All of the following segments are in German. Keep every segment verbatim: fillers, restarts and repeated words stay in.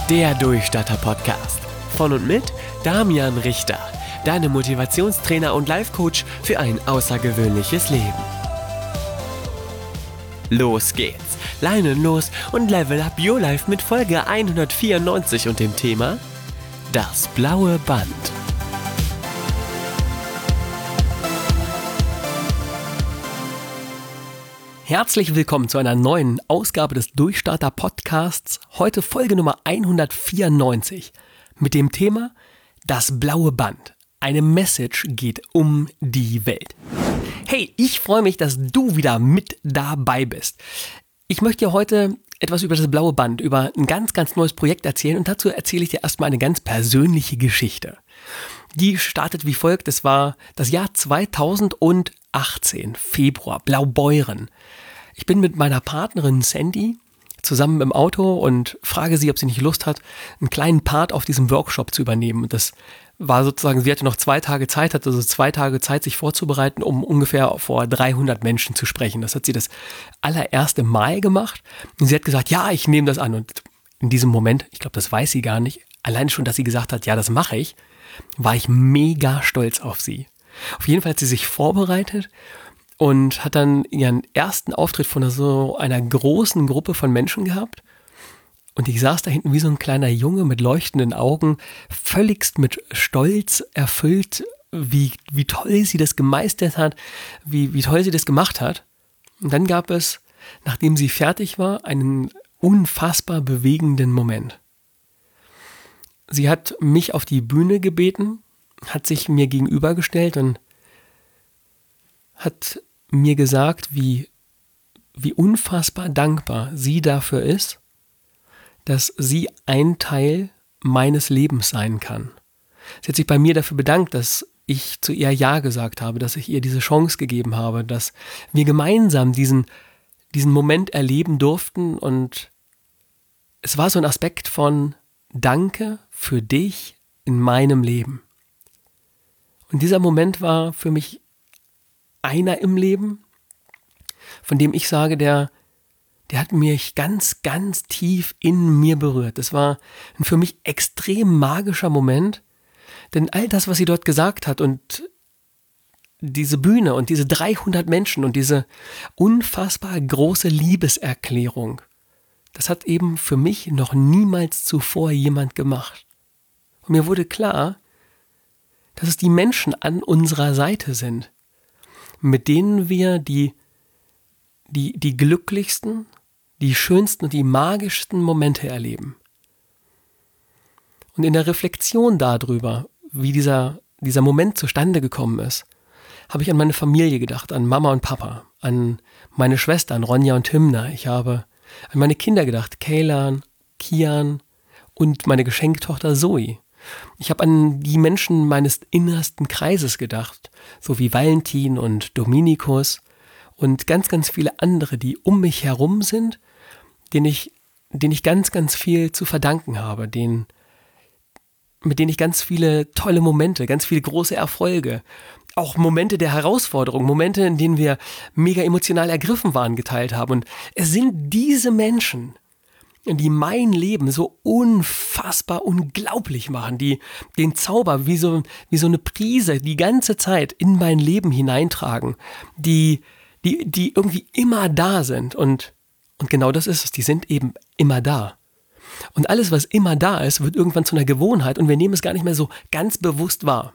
Der Durchstarter-Podcast. Von und mit Damian Richter, deinem Motivationstrainer und Life-Coach für ein außergewöhnliches Leben. Los geht's, Leinen los und Level Up Your Life mit Folge hundertvierundneunzig und dem Thema Das blaue Band. Herzlich willkommen zu einer neuen Ausgabe des Durchstarter-Podcasts. Heute Folge Nummer hundertvierundneunzig mit dem Thema Das blaue Band. Eine Message geht um die Welt. Hey, ich freue mich, dass du wieder mit dabei bist. Ich möchte dir heute etwas über das blaue Band, über ein ganz, ganz neues Projekt erzählen und dazu erzähle ich dir erstmal eine ganz persönliche Geschichte. Die startet wie folgt, es war das Jahr zweitausendachtzehn, Februar, Blaubeuren. Ich bin mit meiner Partnerin Sandy zusammen im Auto und frage sie, ob sie nicht Lust hat, einen kleinen Part auf diesem Workshop zu übernehmen. Und das war sozusagen, sie hatte noch zwei Tage Zeit, hatte also zwei Tage Zeit, sich vorzubereiten, um ungefähr vor dreihundert Menschen zu sprechen. Das hat sie das allererste Mal gemacht. Und sie hat gesagt, ja, ich nehme das an. Und in diesem Moment, ich glaube, das weiß sie gar nicht, allein schon, dass sie gesagt hat, ja, das mache ich, war ich mega stolz auf sie. Auf jeden Fall hat sie sich vorbereitet und hat dann ihren ersten Auftritt von so einer großen Gruppe von Menschen gehabt. Und ich saß da hinten wie so ein kleiner Junge mit leuchtenden Augen, völligst mit Stolz erfüllt, wie, wie toll sie das gemeistert hat, wie, wie toll sie das gemacht hat. Und dann gab es, nachdem sie fertig war, einen unfassbar bewegenden Moment. Sie hat mich auf die Bühne gebeten, hat sich mir gegenübergestellt und hat mir gesagt, wie, wie unfassbar dankbar sie dafür ist, dass sie ein Teil meines Lebens sein kann. Sie hat sich bei mir dafür bedankt, dass ich zu ihr Ja gesagt habe, dass ich ihr diese Chance gegeben habe, dass wir gemeinsam diesen, diesen Moment erleben durften. Und es war so ein Aspekt von Danke für dich in meinem Leben. Und dieser Moment war für mich einer im Leben, von dem ich sage, der, der hat mich ganz, ganz tief in mir berührt. Das war ein für mich extrem magischer Moment, denn all das, was sie dort gesagt hat und diese Bühne und diese dreihundert Menschen und diese unfassbar große Liebeserklärung, das hat eben für mich noch niemals zuvor jemand gemacht. Und mir wurde klar, dass es die Menschen an unserer Seite sind, mit denen wir die, die, die glücklichsten, die schönsten und die magischsten Momente erleben. Und in der Reflexion darüber, wie dieser, dieser Moment zustande gekommen ist, habe ich an meine Familie gedacht, an Mama und Papa, an meine Schwestern Ronja und Hymna. Ich habe an meine Kinder gedacht, Kaylan, Kian und meine Geschenktochter Zoe. Ich habe an die Menschen meines innersten Kreises gedacht, so wie Valentin und Dominikus und ganz, ganz viele andere, die um mich herum sind, denen ich, denen ich ganz, ganz viel zu verdanken habe, denen, mit denen ich ganz viele tolle Momente, ganz viele große Erfolge, auch Momente der Herausforderung, Momente, in denen wir mega emotional ergriffen waren, geteilt haben. Und es sind diese Menschen, die mein Leben so unfassbar unglaublich machen, die den Zauber wie so, wie so eine Prise die ganze Zeit in mein Leben hineintragen, die, die, die irgendwie immer da sind. Und, und genau das ist es, die sind eben immer da. Und alles, was immer da ist, wird irgendwann zu einer Gewohnheit und wir nehmen es gar nicht mehr so ganz bewusst wahr.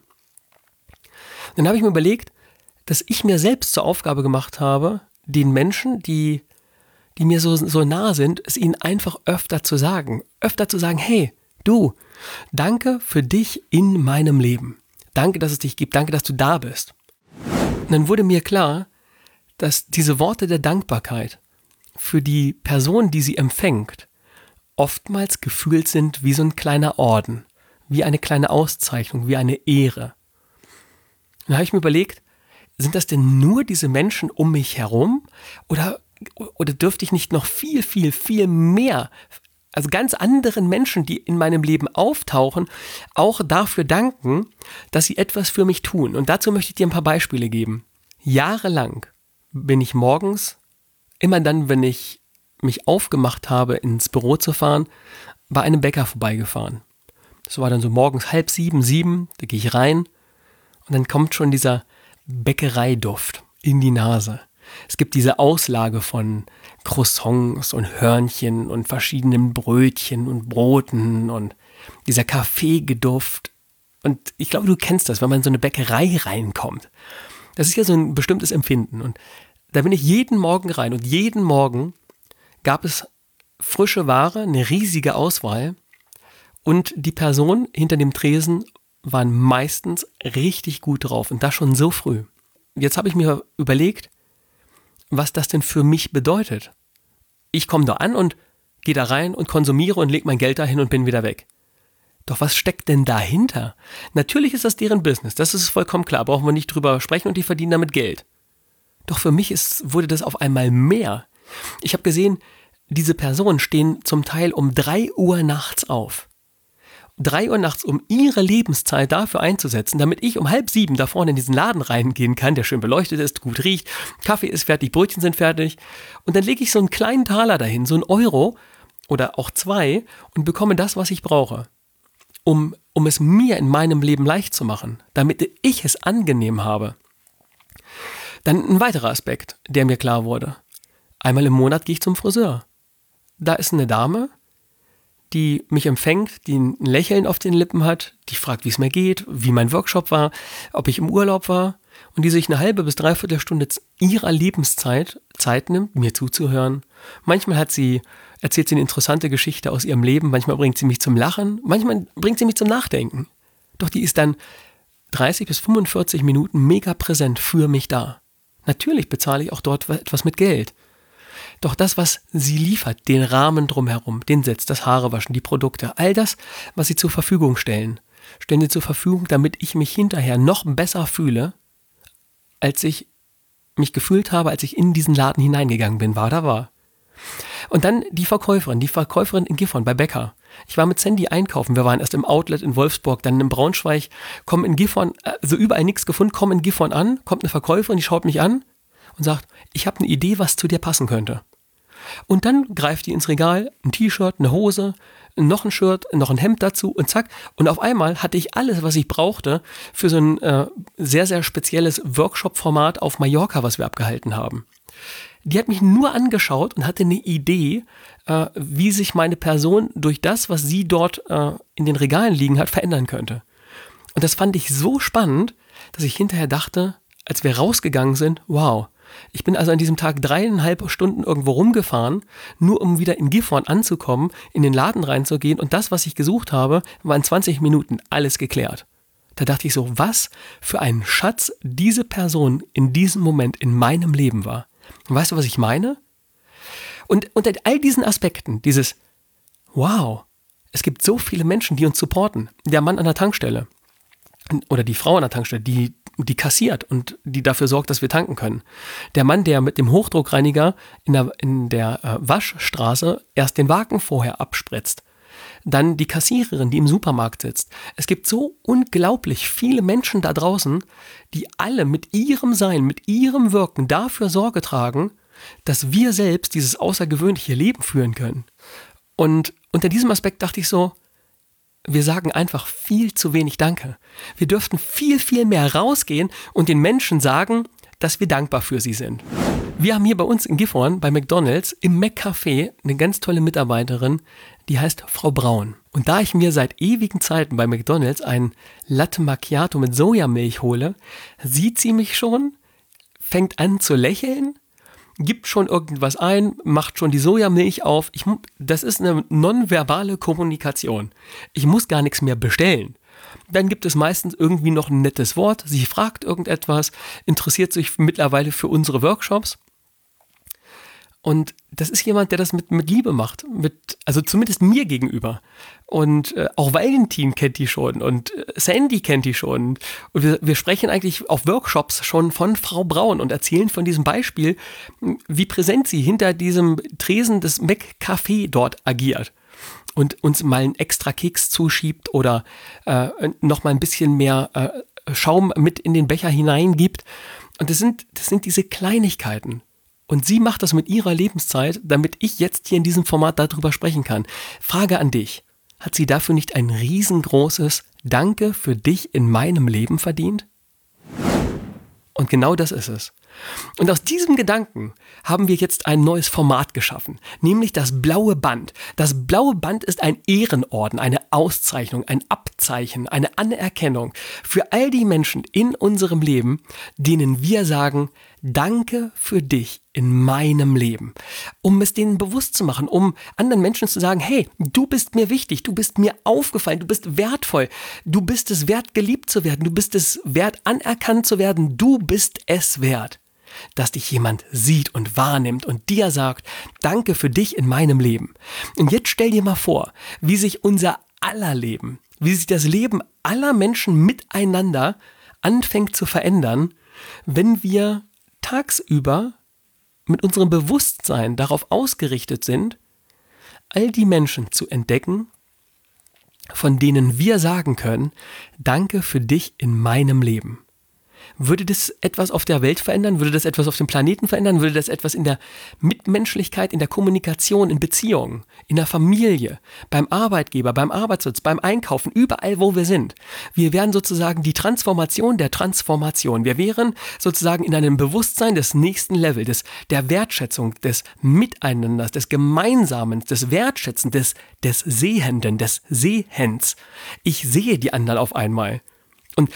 Dann habe ich mir überlegt, dass ich mir selbst zur Aufgabe gemacht habe, den Menschen, die die mir so, so nah sind, es ihnen einfach öfter zu sagen. Öfter zu sagen, hey, du, danke für dich in meinem Leben. Danke, dass es dich gibt. Danke, dass du da bist. Und dann wurde mir klar, dass diese Worte der Dankbarkeit für die Person, die sie empfängt, oftmals gefühlt sind wie so ein kleiner Orden, wie eine kleine Auszeichnung, wie eine Ehre. Und dann habe ich mir überlegt, sind das denn nur diese Menschen um mich herum oder Oder dürfte ich nicht noch viel, viel, viel mehr, also ganz anderen Menschen, die in meinem Leben auftauchen, auch dafür danken, dass sie etwas für mich tun? Und dazu möchte ich dir ein paar Beispiele geben. Jahrelang bin ich morgens, immer dann, wenn ich mich aufgemacht habe, ins Büro zu fahren, bei einem Bäcker vorbeigefahren. Das war dann so morgens halb sieben, sieben, da gehe ich rein und dann kommt schon dieser Bäckereiduft in die Nase. Es gibt diese Auslage von Croissants und Hörnchen und verschiedenen Brötchen und Broten und dieser Kaffeegeduft. Und ich glaube, du kennst das, wenn man in so eine Bäckerei reinkommt. Das ist ja so ein bestimmtes Empfinden. Und da bin ich jeden Morgen rein und jeden Morgen gab es frische Ware, eine riesige Auswahl. Und die Personen hinter dem Tresen waren meistens richtig gut drauf und das schon so früh. Jetzt habe ich mir überlegt, was das denn für mich bedeutet. Ich komme da an und gehe da rein und konsumiere und lege mein Geld dahin und bin wieder weg. Doch was steckt denn dahinter? Natürlich ist das deren Business, das ist vollkommen klar, brauchen wir nicht drüber sprechen und die verdienen damit Geld. Doch für mich ist, wurde das auf einmal mehr. Ich habe gesehen, diese Personen stehen zum Teil um drei Uhr nachts auf. drei Uhr nachts, um ihre Lebenszeit dafür einzusetzen, damit ich um halb sieben da vorne in diesen Laden reingehen kann, der schön beleuchtet ist, gut riecht, Kaffee ist fertig, Brötchen sind fertig und dann lege ich so einen kleinen Taler dahin, so einen Euro oder auch zwei und bekomme das, was ich brauche, um, um es mir in meinem Leben leicht zu machen, damit ich es angenehm habe. Dann ein weiterer Aspekt, der mir klar wurde. Einmal im Monat gehe ich zum Friseur. Da ist eine Dame, die mich empfängt, die ein Lächeln auf den Lippen hat, die fragt, wie es mir geht, wie mein Workshop war, ob ich im Urlaub war und die sich eine halbe bis dreiviertel Stunde ihrer Lebenszeit Zeit nimmt, mir zuzuhören. Manchmal hat sie, erzählt sie eine interessante Geschichte aus ihrem Leben, manchmal bringt sie mich zum Lachen, manchmal bringt sie mich zum Nachdenken. Doch die ist dann dreißig bis fünfundvierzig Minuten mega präsent für mich da. Natürlich bezahle ich auch dort etwas mit Geld. Doch das, was sie liefert, den Rahmen drumherum, den Sitz, das Haarewaschen, die Produkte, all das, was sie zur Verfügung stellen, stellen sie zur Verfügung, damit ich mich hinterher noch besser fühle, als ich mich gefühlt habe, als ich in diesen Laden hineingegangen bin, war da war. Und dann die Verkäuferin, die Verkäuferin in Gifhorn bei Bäcker. Ich war mit Sandy einkaufen, wir waren erst im Outlet in Wolfsburg, dann in Braunschweig, kommen in Gifhorn, also überall nichts gefunden, kommen in Gifhorn an, kommt eine Verkäuferin, die schaut mich an und sagt, ich habe eine Idee, was zu dir passen könnte. Und dann greift die ins Regal, ein T-Shirt, eine Hose, noch ein Shirt, noch ein Hemd dazu und zack. Und auf einmal hatte ich alles, was ich brauchte für so ein äh, sehr, sehr spezielles Workshop-Format auf Mallorca, was wir abgehalten haben. Die hat mich nur angeschaut und hatte eine Idee, äh, wie sich meine Person durch das, was sie dort äh, in den Regalen liegen hat, verändern könnte. Und das fand ich so spannend, dass ich hinterher dachte, als wir rausgegangen sind, wow, ich bin also an diesem Tag dreieinhalb Stunden irgendwo rumgefahren, nur um wieder in Gifhorn anzukommen, in den Laden reinzugehen und das, was ich gesucht habe, war in zwanzig Minuten alles geklärt. Da dachte ich so, was für ein Schatz diese Person in diesem Moment in meinem Leben war. Und weißt du, was ich meine? Und unter all diesen Aspekten, dieses wow, es gibt so viele Menschen, die uns supporten. Der Mann an der Tankstelle oder die Frau an der Tankstelle, die die kassiert und die dafür sorgt, dass wir tanken können. Der Mann, der mit dem Hochdruckreiniger in der, in der äh, Waschstraße erst den Wagen vorher abspritzt. Dann die Kassiererin, die im Supermarkt sitzt. Es gibt so unglaublich viele Menschen da draußen, die alle mit ihrem Sein, mit ihrem Wirken dafür Sorge tragen, dass wir selbst dieses außergewöhnliche Leben führen können. Und unter diesem Aspekt dachte ich so, wir sagen einfach viel zu wenig Danke. Wir dürften viel, viel mehr rausgehen und den Menschen sagen, dass wir dankbar für sie sind. Wir haben hier bei uns in Gifhorn, bei McDonald's, im McCafé eine ganz tolle Mitarbeiterin, die heißt Frau Braun. Und da ich mir seit ewigen Zeiten bei McDonald's ein Latte Macchiato mit Sojamilch hole, sieht sie mich schon, fängt an zu lächeln, gibt schon irgendwas ein, macht schon die Sojamilch auf. Ich, das ist eine nonverbale Kommunikation. Ich muss gar nichts mehr bestellen. Dann gibt es meistens irgendwie noch ein nettes Wort. Sie fragt irgendetwas, interessiert sich mittlerweile für unsere Workshops. Und das ist jemand, der das mit, mit Liebe macht, mit, also zumindest mir gegenüber. Und äh, auch Valentin kennt die schon und äh, Sandy kennt die schon. Und wir, wir sprechen eigentlich auf Workshops schon von Frau Braun und erzählen von diesem Beispiel, wie präsent sie hinter diesem Tresen des McCafé dort agiert. Und uns mal einen extra Keks zuschiebt oder äh, noch mal ein bisschen mehr äh, Schaum mit in den Becher hineingibt. Und das sind, das sind diese Kleinigkeiten. Und sie macht das mit ihrer Lebenszeit, damit ich jetzt hier in diesem Format darüber sprechen kann. Frage an dich. Hat sie dafür nicht ein riesengroßes Danke für dich in meinem Leben verdient? Und genau das ist es. Und aus diesem Gedanken haben wir jetzt ein neues Format geschaffen, nämlich das Blaue Band. Das Blaue Band ist ein Ehrenorden, eine Auszeichnung, ein Abzeichen, eine Anerkennung für all die Menschen in unserem Leben, denen wir sagen, danke für dich in meinem Leben. Um es denen bewusst zu machen, um anderen Menschen zu sagen, hey, du bist mir wichtig, du bist mir aufgefallen, du bist wertvoll, du bist es wert, geliebt zu werden, du bist es wert, anerkannt zu werden, du bist es wert, dass dich jemand sieht und wahrnimmt und dir sagt, danke für dich in meinem Leben. Und jetzt stell dir mal vor, wie sich unser aller Leben, wie sich das Leben aller Menschen miteinander anfängt zu verändern, wenn wir tagsüber mit unserem Bewusstsein darauf ausgerichtet sind, all die Menschen zu entdecken, von denen wir sagen können, danke für dich in meinem Leben. Würde das etwas auf der Welt verändern? Würde das etwas auf dem Planeten verändern? Würde das etwas in der Mitmenschlichkeit, in der Kommunikation, in Beziehungen, in der Familie, beim Arbeitgeber, beim Arbeitsplatz, beim Einkaufen, überall, wo wir sind? Wir wären sozusagen die Transformation der Transformation. Wir wären sozusagen in einem Bewusstsein des nächsten Levels, des, der Wertschätzung, des Miteinanders, des Gemeinsamen, des Wertschätzens, des, des Sehenden, des Sehens. Ich sehe die anderen auf einmal. Und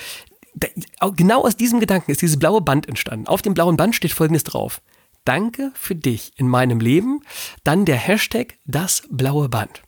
genau aus diesem Gedanken ist dieses blaue Band entstanden. Auf dem blauen Band steht Folgendes drauf. Danke für dich in meinem Leben. Dann der Hashtag das blaue Band.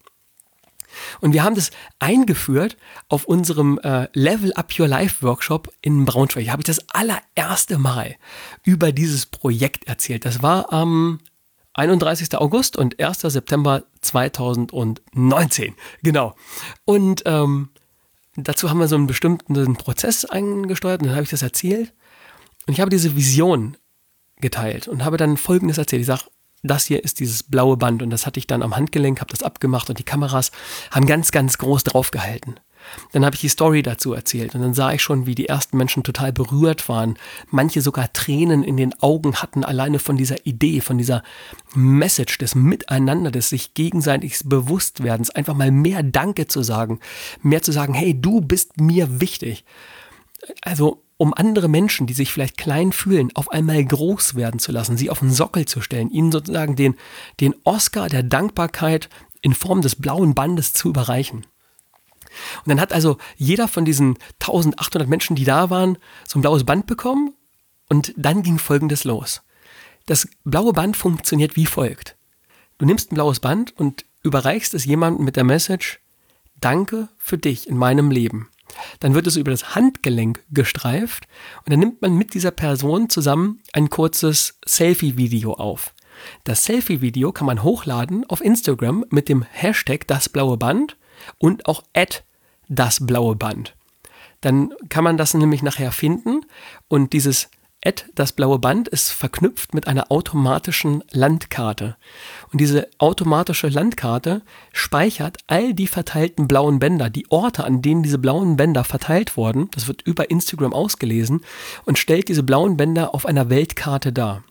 Und wir haben das eingeführt auf unserem äh, Level Up Your Life Workshop in Braunschweig. Da habe ich das allererste Mal über dieses Projekt erzählt. Das war am einunddreißigsten August und ersten September zweitausendneunzehn. Genau. Und ähm, dazu haben wir so einen bestimmten Prozess eingesteuert und dann habe ich das erzählt. Und ich habe diese Vision geteilt und habe dann Folgendes erzählt. Ich sage, das hier ist dieses blaue Band und das hatte ich dann am Handgelenk, habe das abgemacht und die Kameras haben ganz, ganz groß drauf gehalten. Dann habe ich die Story dazu erzählt und dann sah ich schon, wie die ersten Menschen total berührt waren. Manche sogar Tränen in den Augen hatten, alleine von dieser Idee, von dieser Message des Miteinander, des sich gegenseitiges Bewusstwerdens, einfach mal mehr Danke zu sagen, mehr zu sagen, hey, du bist mir wichtig. Also um andere Menschen, die sich vielleicht klein fühlen, auf einmal groß werden zu lassen, sie auf den Sockel zu stellen, ihnen sozusagen den, den Oscar der Dankbarkeit in Form des blauen Bandes zu überreichen. Und dann hat also jeder von diesen eintausendachthundert Menschen, die da waren, so ein blaues Band bekommen und dann ging Folgendes los. Das blaue Band funktioniert wie folgt. Du nimmst ein blaues Band und überreichst es jemandem mit der Message, danke für dich in meinem Leben. Dann wird es über das Handgelenk gestreift und dann nimmt man mit dieser Person zusammen ein kurzes Selfie-Video auf. Das Selfie-Video kann man hochladen auf Instagram mit dem Hashtag das blaue Band und auch at das blaue Band. Dann kann man das nämlich nachher finden und dieses at das blaue Band ist verknüpft mit einer automatischen Landkarte. Und diese automatische Landkarte speichert all die verteilten blauen Bänder, die Orte, an denen diese blauen Bänder verteilt wurden. Das wird über Instagram ausgelesen und stellt diese blauen Bänder auf einer Weltkarte dar.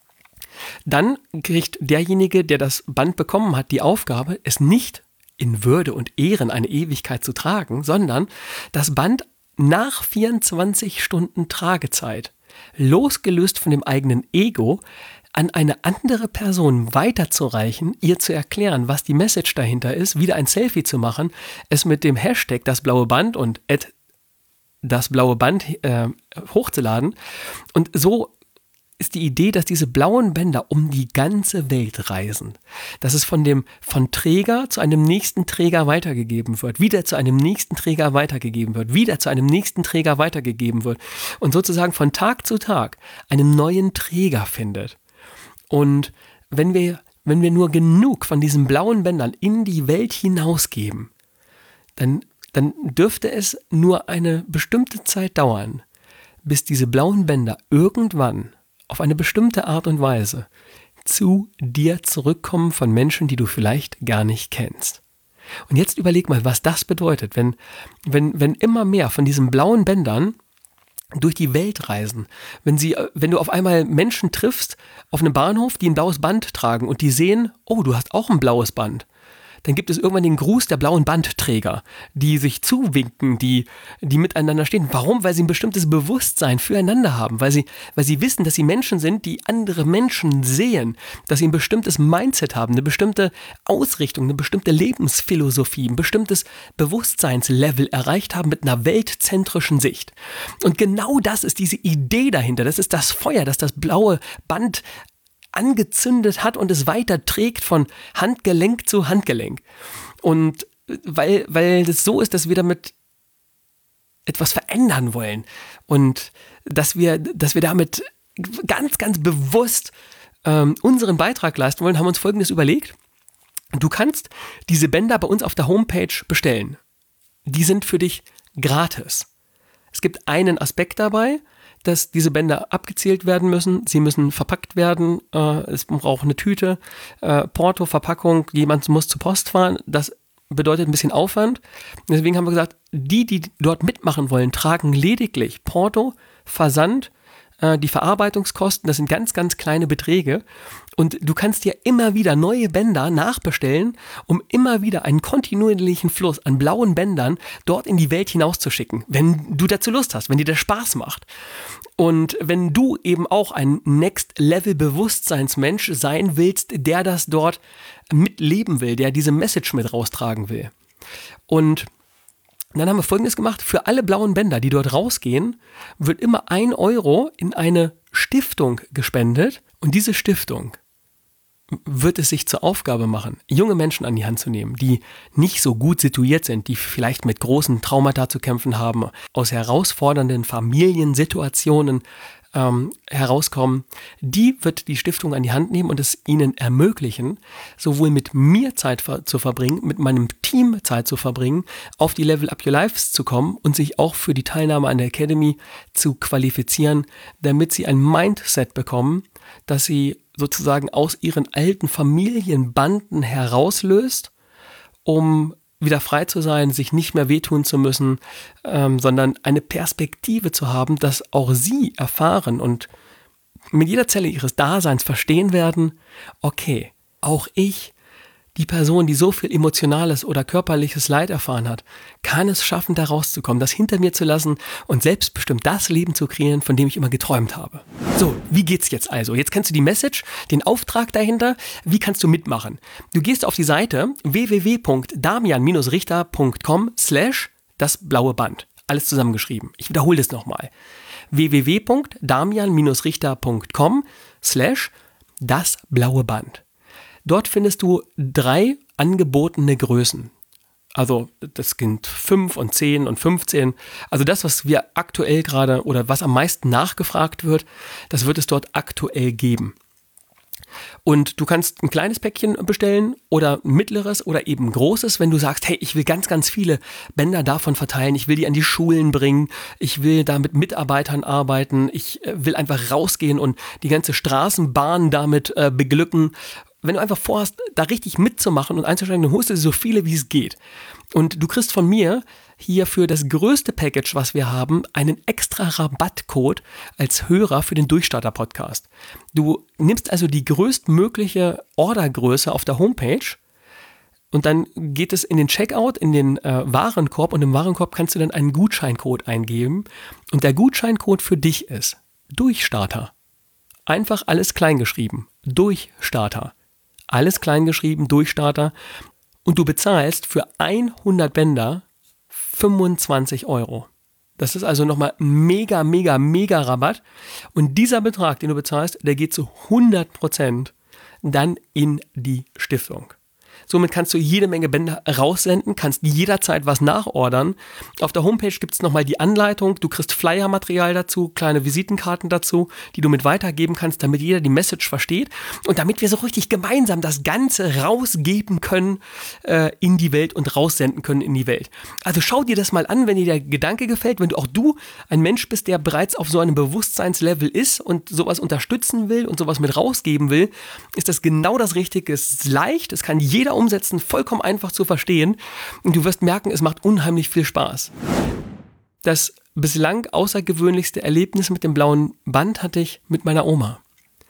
Dann kriegt derjenige, der das Band bekommen hat, die Aufgabe, es nicht in Würde und Ehren eine Ewigkeit zu tragen, sondern das Band nach vierundzwanzig Stunden Tragezeit, losgelöst von dem eigenen Ego, an eine andere Person weiterzureichen, ihr zu erklären, was die Message dahinter ist, wieder ein Selfie zu machen, es mit dem Hashtag das blaue Band und at das blaue Band äh, hochzuladen. Und so ist die Idee, dass diese blauen Bänder um die ganze Welt reisen. Dass es von dem von Träger zu einem nächsten Träger weitergegeben wird, wieder zu einem nächsten Träger weitergegeben wird, wieder zu einem nächsten Träger weitergegeben wird und sozusagen von Tag zu Tag einen neuen Träger findet. Und wenn wir, wenn wir nur genug von diesen blauen Bändern in die Welt hinausgeben, dann, dann dürfte es nur eine bestimmte Zeit dauern, bis diese blauen Bänder irgendwann auf eine bestimmte Art und Weise zu dir zurückkommen von Menschen, die du vielleicht gar nicht kennst. Und jetzt überleg mal, was das bedeutet, wenn, wenn, wenn immer mehr von diesen blauen Bändern durch die Welt reisen, wenn sie, wenn du auf einmal Menschen triffst auf einem Bahnhof, die ein blaues Band tragen und die sehen, oh, du hast auch ein blaues Band. Dann gibt es irgendwann den Gruß der blauen Bandträger, die sich zuwinken, die, die miteinander stehen. Warum? Weil sie ein bestimmtes Bewusstsein füreinander haben, weil sie, weil sie wissen, dass sie Menschen sind, die andere Menschen sehen, dass sie ein bestimmtes Mindset haben, eine bestimmte Ausrichtung, eine bestimmte Lebensphilosophie, ein bestimmtes Bewusstseinslevel erreicht haben mit einer weltzentrischen Sicht. Und genau das ist diese Idee dahinter, das ist das Feuer, das das blaue Band angezündet hat und es weiter trägt von Handgelenk zu Handgelenk. Und weil, weil das so ist, dass wir damit etwas verändern wollen und dass wir, dass wir damit ganz, ganz bewusst ähm, unseren Beitrag leisten wollen, haben wir uns Folgendes überlegt. Du kannst diese Bänder bei uns auf der Homepage bestellen. Die sind für dich gratis. Es gibt einen Aspekt dabei, dass diese Bänder abgezählt werden müssen. Sie müssen verpackt werden. Äh, es braucht eine Tüte, äh, Porto, Verpackung. Jemand muss zur Post fahren. Das bedeutet ein bisschen Aufwand. Deswegen haben wir gesagt, die, die dort mitmachen wollen, tragen lediglich Porto, Versand, äh, die Verarbeitungskosten. Das sind ganz, ganz kleine Beträge. Und du kannst dir immer wieder neue Bänder nachbestellen, um immer wieder einen kontinuierlichen Fluss an blauen Bändern dort in die Welt hinauszuschicken, wenn du dazu Lust hast, wenn dir das Spaß macht. Und wenn du eben auch ein Next-Level-Bewusstseinsmensch sein willst, der das dort mitleben will, der diese Message mit raustragen will. Und dann haben wir Folgendes gemacht: Für alle blauen Bänder, die dort rausgehen, wird immer ein Euro in eine Stiftung gespendet. Und diese Stiftung wird es sich zur Aufgabe machen, junge Menschen an die Hand zu nehmen, die nicht so gut situiert sind, die vielleicht mit großen Traumata zu kämpfen haben, aus herausfordernden Familiensituationen ähm, herauskommen. Die wird die Stiftung an die Hand nehmen und es ihnen ermöglichen, sowohl mit mir Zeit ver- zu verbringen, mit meinem Team Zeit zu verbringen, auf die Level Up Your Lives zu kommen und sich auch für die Teilnahme an der Academy zu qualifizieren, damit sie ein Mindset bekommen, dass sie sozusagen aus ihren alten Familienbanden herauslöst, um wieder frei zu sein, sich nicht mehr wehtun zu müssen, ähm, sondern eine Perspektive zu haben, dass auch sie erfahren und mit jeder Zelle ihres Daseins verstehen werden, okay, auch ich, die Person, die so viel emotionales oder körperliches Leid erfahren hat, kann es schaffen, da rauszukommen, das hinter mir zu lassen und selbstbestimmt das Leben zu kreieren, von dem ich immer geträumt habe. So, wie geht's jetzt also? Jetzt kennst du die Message, den Auftrag dahinter. Wie kannst du mitmachen? Du gehst auf die Seite w w w punkt damian richter punkt com slash das blaue Band. Alles zusammengeschrieben. Ich wiederhole das nochmal. w w w punkt damian richter punkt com slash das blaue Band. Dort findest du drei angebotene Größen. Also das sind fünf und zehn und fünfzehn. Also das, was wir aktuell gerade oder was am meisten nachgefragt wird, das wird es dort aktuell geben. Und du kannst ein kleines Päckchen bestellen oder ein mittleres oder eben ein großes, wenn du sagst, hey, ich will ganz, ganz viele Bänder davon verteilen, ich will die an die Schulen bringen, ich will da mit Mitarbeitern arbeiten, ich will einfach rausgehen und die ganze Straßenbahn damit äh, beglücken. Wenn du einfach vorhast, da richtig mitzumachen und einzusteigen, dann holst du so viele, wie es geht. Und du kriegst von mir hier für das größte Package, was wir haben, einen extra Rabattcode als Hörer für den Durchstarter-Podcast. Du nimmst also die größtmögliche Ordergröße auf der Homepage und dann geht es in den Checkout, in den äh, Warenkorb und im Warenkorb kannst du dann einen Gutscheincode eingeben und der Gutscheincode für dich ist Durchstarter. Einfach alles klein geschrieben. Durchstarter. Alles klein geschrieben, Durchstarter. Und du bezahlst für hundert Bänder fünfundzwanzig Euro. Das ist also nochmal mega, mega, mega Rabatt. Und dieser Betrag, den du bezahlst, der geht zu hundert Prozent dann in die Stiftung. Somit kannst du jede Menge Bänder raussenden, kannst jederzeit was nachordern. Auf der Homepage gibt es nochmal die Anleitung, du kriegst Flyermaterial dazu, kleine Visitenkarten dazu, die du mit weitergeben kannst, damit jeder die Message versteht und damit wir so richtig gemeinsam das Ganze rausgeben können äh, in die Welt und raussenden können in die Welt. Also schau dir das mal an, wenn dir der Gedanke gefällt, wenn du auch du ein Mensch bist, der bereits auf so einem Bewusstseinslevel ist und sowas unterstützen will und sowas mit rausgeben will, ist das genau das Richtige. Es ist leicht, es kann jeder umsetzen, vollkommen einfach zu verstehen und du wirst merken, es macht unheimlich viel Spaß. Das bislang außergewöhnlichste Erlebnis mit dem blauen Band hatte ich mit meiner Oma.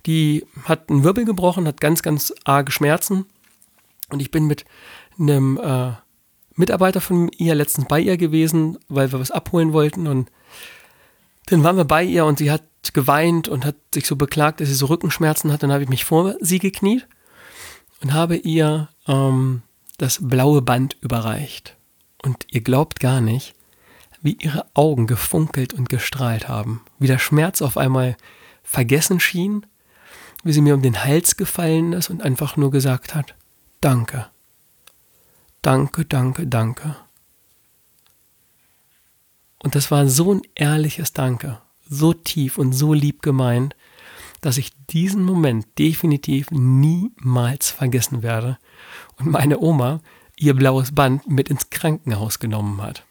Die hat einen Wirbel gebrochen, hat ganz, ganz arge Schmerzen. Und ich bin mit einem äh, Mitarbeiter von ihr letztens bei ihr gewesen, weil wir was abholen wollten. Und dann waren wir bei ihr und sie hat geweint und hat sich so beklagt, dass sie so Rückenschmerzen hat. Dann habe ich mich vor sie gekniet und habe ihr ähm, das blaue Band überreicht. Und ihr glaubt gar nicht, wie ihre Augen gefunkelt und gestrahlt haben. Wie der Schmerz auf einmal vergessen schien, wie sie mir um den Hals gefallen ist und einfach nur gesagt hat, danke, danke, danke, danke. Und das war so ein ehrliches Danke, so tief und so lieb gemeint, dass ich diesen Moment definitiv niemals vergessen werde und meine Oma ihr blaues Band mit ins Krankenhaus genommen hat.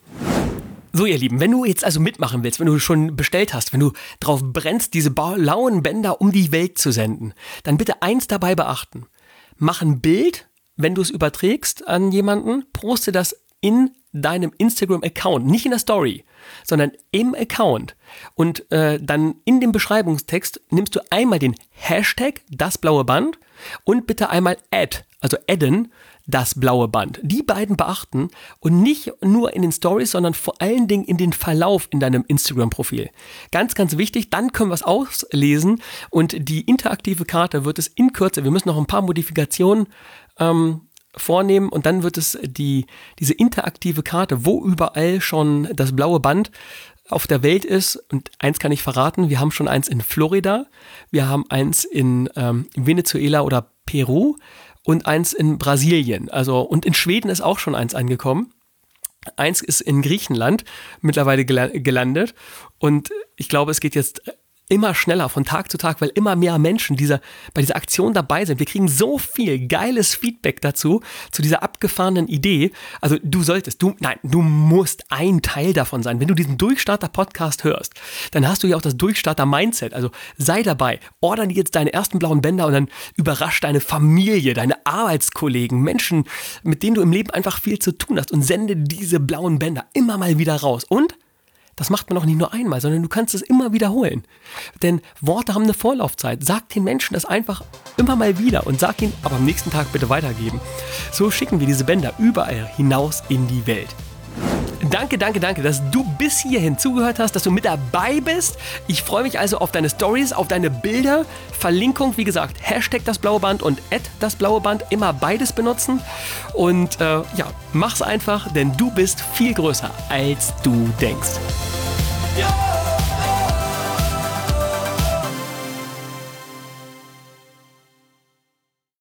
So, ihr Lieben, wenn du jetzt also mitmachen willst, wenn du schon bestellt hast, wenn du drauf brennst, diese blauen Bänder um die Welt zu senden, dann bitte eins dabei beachten. Mach ein Bild, wenn du es überträgst an jemanden, poste das in deinem Instagram-Account, nicht in der Story, sondern im Account. Und äh, dann in dem Beschreibungstext nimmst du einmal den Hashtag das blaue Band und bitte einmal add, also adden, das blaue Band. Die beiden beachten und nicht nur in den Stories, sondern vor allen Dingen in den Verlauf in deinem Instagram-Profil. Ganz, ganz wichtig, dann können wir es auslesen und die interaktive Karte wird es in Kürze, wir müssen noch ein paar Modifikationen ähm, vornehmen und dann wird es die, diese interaktive Karte, wo überall schon das blaue Band auf der Welt ist, und eins kann ich verraten, wir haben schon eins in Florida, wir haben eins in ähm, Venezuela oder Peru und eins in Brasilien, also und in Schweden ist auch schon eins angekommen. Eins ist in Griechenland mittlerweile gelandet und ich glaube, es geht jetzt immer schneller von Tag zu Tag, weil immer mehr Menschen dieser, bei dieser Aktion dabei sind. Wir kriegen so viel geiles Feedback dazu, zu dieser abgefahrenen Idee. Also du solltest, du, nein, du musst ein Teil davon sein. Wenn du diesen Durchstarter-Podcast hörst, dann hast du ja auch das Durchstarter-Mindset. Also sei dabei, order dir jetzt deine ersten blauen Bänder und dann überrasch deine Familie, deine Arbeitskollegen, Menschen, mit denen du im Leben einfach viel zu tun hast und sende diese blauen Bänder immer mal wieder raus. Und das macht man auch nicht nur einmal, sondern du kannst es immer wiederholen. Denn Worte haben eine Vorlaufzeit. Sag den Menschen das einfach immer mal wieder und sag ihnen, aber am nächsten Tag bitte weitergeben. So schicken wir diese Bänder überall hinaus in die Welt. Danke, danke, danke, dass du bis hierhin zugehört hast, dass du mit dabei bist. Ich freue mich also auf deine Stories, auf deine Bilder. Verlinkung, wie gesagt, Hashtag das blaue Band und Add das blaue Band. Immer beides benutzen. Und äh, ja, mach's einfach, denn du bist viel größer, als du denkst. Ja!